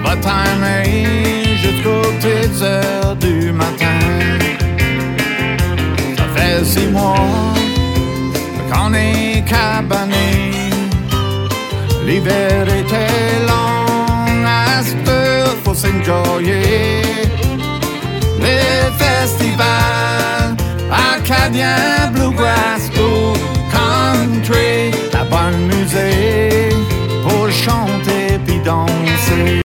va timer jusqu'aux petites heures du matin. Ça fait 6 mois qu'on est cabané. L'hiver était long, à cette heure faut s'enjoyer. Les festivals acadiens, bluegrass, ou country, la bonne musique pour chanter puis danser.